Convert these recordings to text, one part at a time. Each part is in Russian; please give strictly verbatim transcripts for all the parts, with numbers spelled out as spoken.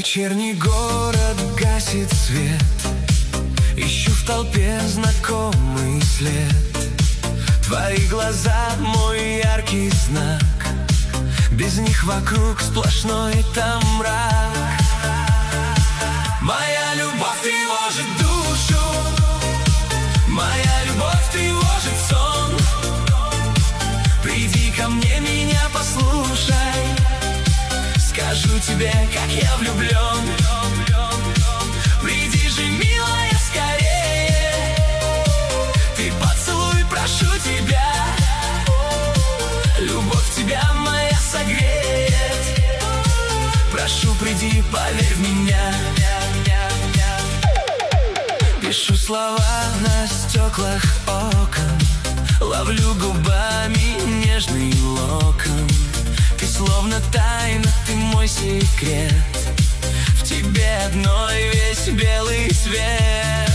Вечерний город гасит свет, ищу в толпе знакомый след. Твои глаза — мой яркий знак, без них вокруг сплошной там мрак. Моя любовь тревожит душу, моя любовь тревожит сон. Приди ко мне, меня послушай, скажу тебе, как я влюблен. Приди же, милая, скорее, ты поцелуй, прошу тебя. Любовь тебя моя согреет, прошу, приди, поверь в меня. Пишу слова на стеклах окон, ловлю губами нежный локон. Ты словно тайна, ты мой секрет, в тебе одной весь белый свет.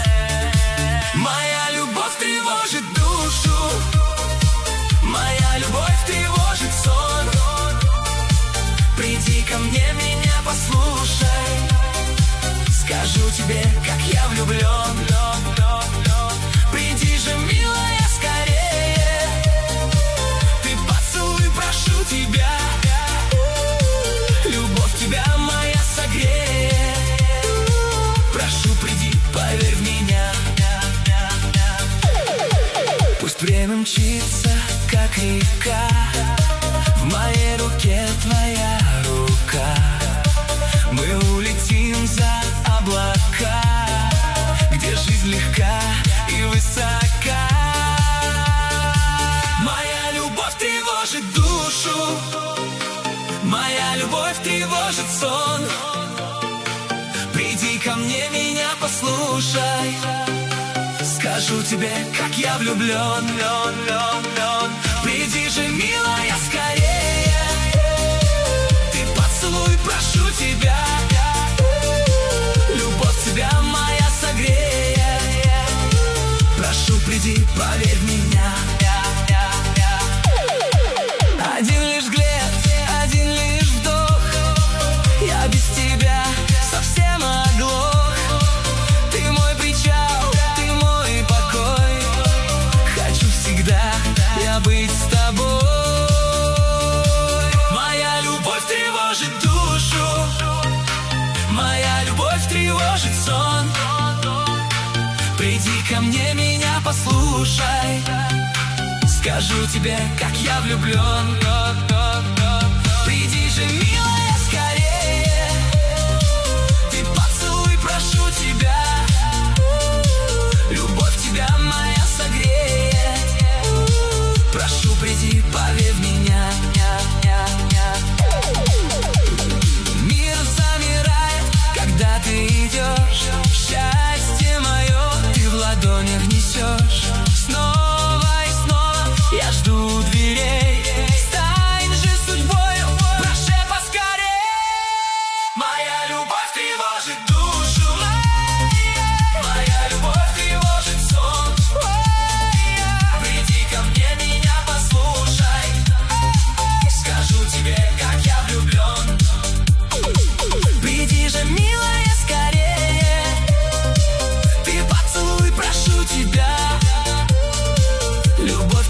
Моя любовь тревожит душу, моя любовь тревожит сон. Приди ко мне, меня послушай, скажу тебе, как я влюблен. Приди же, милая, скорее, ты поцелуй, прошу тебя. Любовь тебя моя согреет, прошу, приди, поверь в меня. Пусть время мчится, как река, в моей руке твоя рука. Мы улетим за облака, где жизнь легка и высока. Моя любовь тревожит душу, моя любовь тревожит сон. Приди ко мне, меня послушай, скажу тебе, как я влюблен. Приди же, милая, скорее, ты поцелуй, прошу тебя. Любовь тебя моя согреет, прошу, приди, поверь в меня. Один лишь взгляд, один лишь вдох, я без тебя совсем оглох. Ты мой причал, ты мой покой, хочу всегда я быть с тобой. Моя любовь тревожит душу, моя любовь тревожит сон. Приди ко мне, меня послушай, скажу тебе, как я влюблен. Приди же, милая, скорее, ты поцелуй, прошу тебя. Любовь тебя моя согреет, прошу, приди, поверь в меня. Мир замирает, когда ты идешь, счастье мое ты в ладонях несешь. Снова и снова я жду дверей, стань же судьбою, прошу поскорей. Моя любовь тревожит душу, моя любовь тревожит сон. Приди ко мне, меня послушай, скажу тебе, как я влюблен. Приди же, милая, скорее, ты поцелуй, прошу тебя. Любовь